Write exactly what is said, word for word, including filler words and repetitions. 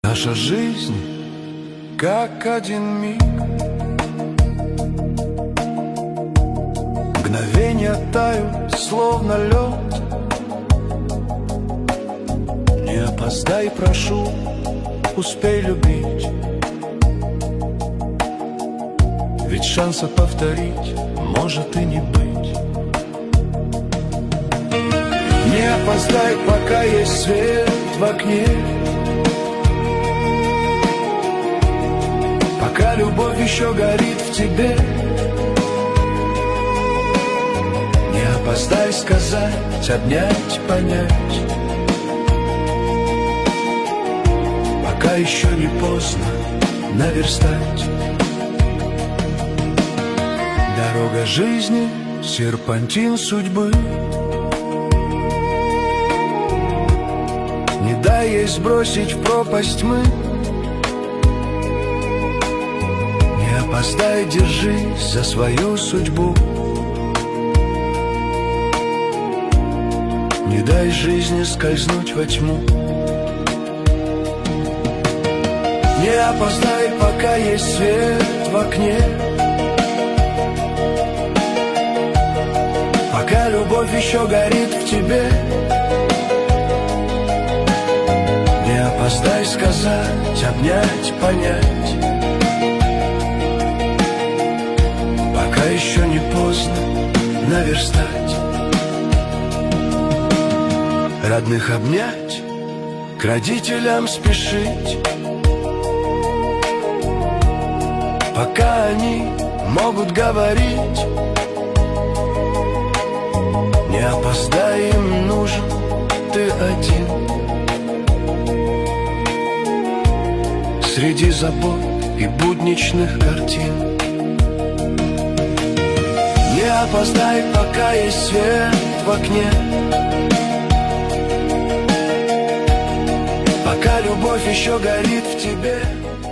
Наша жизнь как один миг, мгновения тают, словно лед. Не опоздай, прошу, успей любить, ведь шанса повторить может и не быть. Не опоздай, пока есть свет в окне, пока любовь еще горит в тебе. Не опоздай сказать, обнять, понять, пока еще не поздно наверстать. Дорога жизни, серпантин судьбы, не дай ей сбросить в пропасть тьмы. Не опоздай, держись за свою судьбу, не дай жизни скользнуть во тьму. Не опоздай, пока есть свет в окне, пока любовь еще горит в тебе. Не опоздай сказать, обнять, понять, пока еще не поздно наверстать. Родных обнять, к родителям спешить, пока они могут говорить. Не опоздай, им нужен ты один, среди забот и будничных картин. Не опоздай, пока есть свет в окне, пока любовь еще горит в тебе.